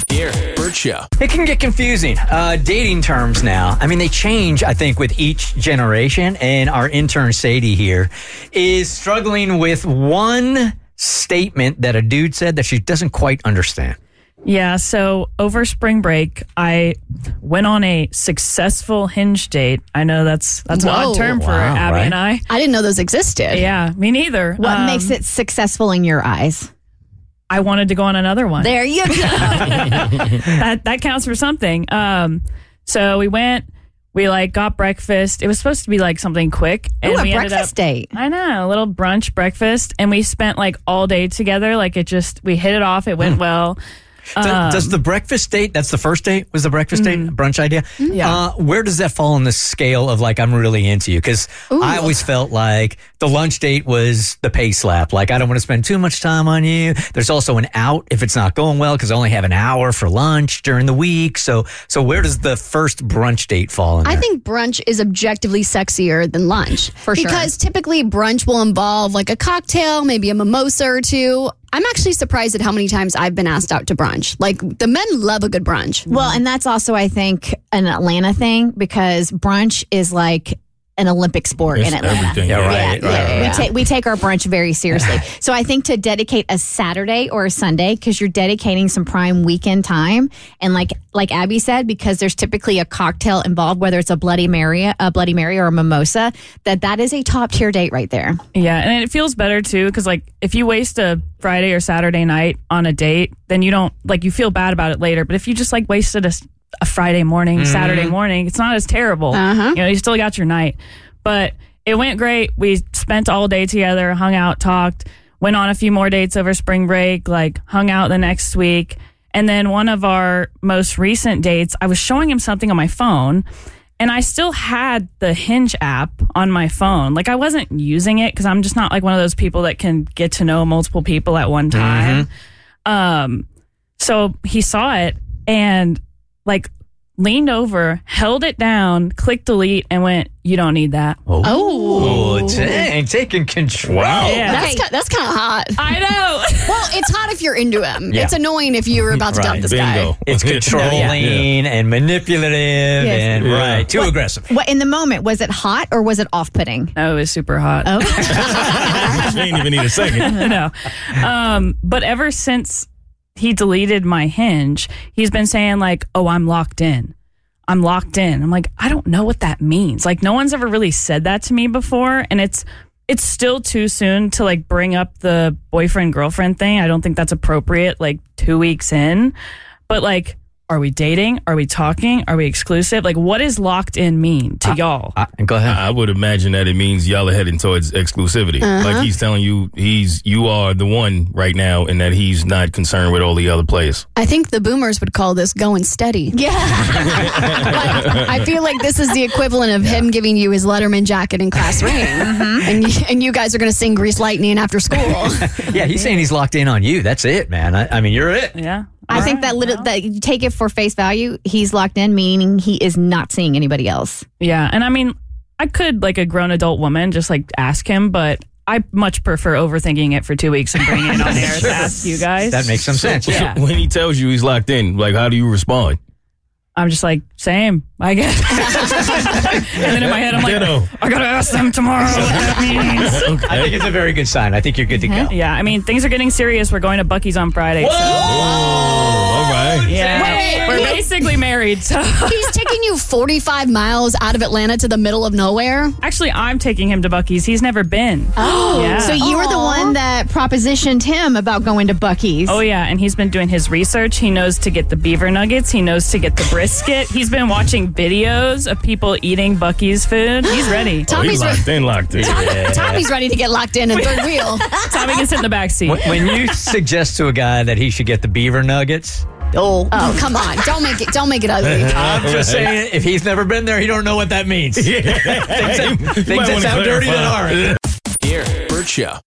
Dear Bert Show. It can get confusing. Dating terms now. I mean, they change, I think, with each generation. And our intern, Sadie, here, is struggling with one statement that a dude said that she doesn't quite understand. Yeah, so over spring break, I went on a successful Hinge date. I know that's an odd term for Abby right? and I. I didn't know those existed. Yeah, me neither. What makes it successful in your eyes? I wanted to go on another one. There you go. that counts for something. So we went, we got breakfast. It was supposed to be something quick. And Ooh, we a ended breakfast up, date. I know, a little brunch breakfast. And we spent all day together. We hit it off. It went well. Does the breakfast date, that's the first date, was the breakfast date, brunch idea? Yeah. Where does that fall on the scale of I'm really into you? Because I always felt like the lunch date was the pay slap. I don't want to spend too much time on you. There's also an out if it's not going well because I only have an hour for lunch during the week. So where does the first brunch date fall in there? I think brunch is objectively sexier than lunch. For sure. Because typically brunch will involve a cocktail, maybe a mimosa or two. I'm actually surprised at how many times I've been asked out to brunch. The men love a good brunch. Well, and that's also, I think, an Atlanta thing because brunch is an Olympic sport in Atlanta. Everything. Yeah, right. We take our brunch very seriously. So I think to dedicate a Saturday or a Sunday, because you're dedicating some prime weekend time, and like Abby said, because there's typically a cocktail involved, whether it's a Bloody Mary or a mimosa, that is a top tier date right there. Yeah, and it feels better too because if you waste a Friday or Saturday night on a date, then you don't you feel bad about it later. But if you just wasted a Friday morning, Saturday morning, it's not as terrible. You still got your night. But it went great. We spent all day together, hung out, talked, went on a few more dates over spring break, hung out the next week. And then one of our most recent dates, I was showing him something on my phone. And I still had the Hinge app on my phone. I wasn't using it because I'm just not one of those people that can get to know multiple people at one time. So he saw it and leaned over, held it down, clicked delete, and went, "You don't need that." Oh, dang, taking control. Wow. Yeah. That's kind of hot. I know. Well, it's hot if you're into him. Yeah. It's annoying if you're about to dump this Bingo. guy. It's controlling and manipulative and too aggressive. What in the moment, was it hot or was it off-putting? No, it was super hot. She ain't even need a second. No. But ever since he deleted my Hinge, he's been saying "Oh, I'm locked in. I'm locked in." I'm I don't know what that means. No one's ever really said that to me before, and it's still too soon to bring up the boyfriend girlfriend thing. I don't think that's appropriate 2 weeks in. But are we dating? Are we talking? Are we exclusive? What does locked in mean to y'all? Go ahead. I would imagine that it means y'all are heading towards exclusivity. He's telling you you are the one right now and that he's not concerned with all the other players. I think the boomers would call this going steady. Yeah. I feel this is the equivalent of him giving you his Letterman jacket and class ring. And you guys are going to sing Grease Lightning after school. Yeah, he's saying he's locked in on you. That's it, man. I mean, you're it. Yeah. I think that you take it for face value. He's locked in, meaning he is not seeing anybody else. Yeah, and I mean, I could, a grown adult woman, just ask him, but I much prefer overthinking it for 2 weeks and bringing it on air to ask you guys. That makes some sense. Yeah. When he tells you he's locked in, how do you respond? I'm just same, I guess. And then in my head, I'm I gotta ask them tomorrow what that means. I think it's a very good sign. I think you're good to go. Yeah, I mean, things are getting serious. We're going to Buc-ee's on Friday. So, All right. yeah, we're basically married. So. He's taking you 45 miles out of Atlanta to the middle of nowhere. Actually, I'm taking him to Buc-ee's. He's never been. Oh, yeah. So you were the one that propositioned him about going to Buc-ee's. Oh, yeah, and he's been doing his research. He knows to get the beaver nuggets. He knows to get the brisket. He's been watching videos of people eating Buc-ee's food. He's ready. He's Tommy's locked in. Tommy's ready to get locked in third wheel. Tommy can sit in the back seat. When you suggest to a guy that he should get the beaver nuggets, Oh, come on. Don't make it ugly. I'm just saying, if he's never been there, he don't know what that means. Things that sound dirty that aren't. Dear Bert Show.